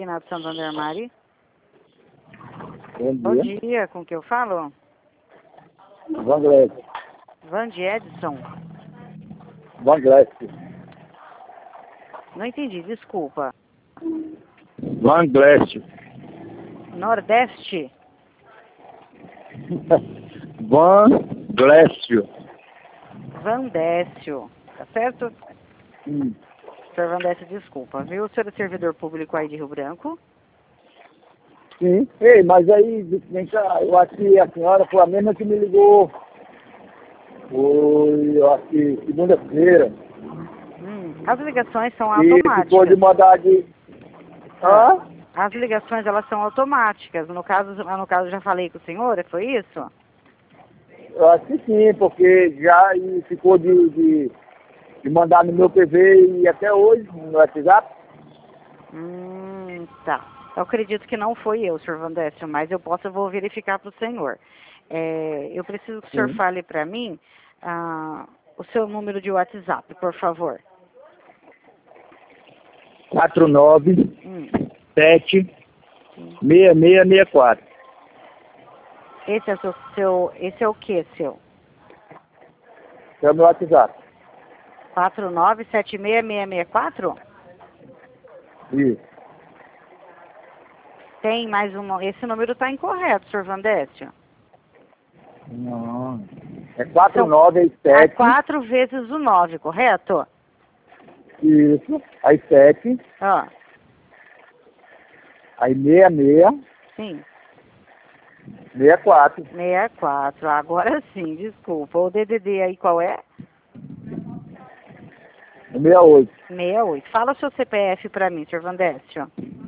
Agnaldo Santander Mari. Bom dia. Bom dia, com que eu falo? Van Glécio. Vande Edson. Van Glécio. Não entendi, desculpa. Van Glécio. Nordeste? Van Glécio. Vandécio, tá certo? Senhor Vandécio, desculpa, viu? O senhor é servidor público aí de Rio Branco? Sim. Ei, mas aí, vem cá, eu acho que a senhora foi a mesma que me ligou. Foi, eu acho que segunda-feira. As ligações são E ficou de automáticas. mandar de... Hã? As ligações, elas são automáticas. No caso, eu já falei com o senhor, foi isso? Eu acho que sim, porque já ficou de mandar no meu PV e até hoje, no WhatsApp. Tá. Eu acredito que não foi eu, senhor Vandécio, mas vou verificar para o senhor. Eu preciso que o senhor fale para mim o seu número de WhatsApp, por favor. 497-6664. Esse é o que seu? É o meu WhatsApp. 4976664? Isso. Tem mais um. Esse número está incorreto, senhor Vandécio. Não. É 497. 4 vezes o 9, correto? Isso. Aí 7. Ó. Aí 66. Sim. 64. 64. Agora sim, desculpa. O DDD aí qual é? 68. 68. Fala o seu CPF para mim, senhor Vandécio.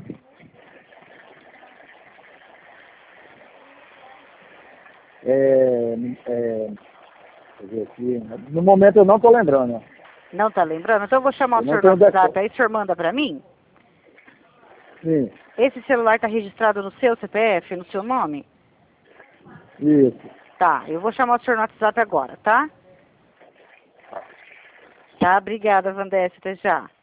Deixa eu ver aqui. No momento eu não estou lembrando. Não tá lembrando? Então eu vou chamar o Eu não senhor no tenho WhatsApp. Aí o senhor manda para mim? Sim. Esse celular está registrado no seu CPF, no seu nome? Isso. Tá, eu vou chamar o senhor no WhatsApp agora, tá? Tá, obrigada, Vandécio, até já.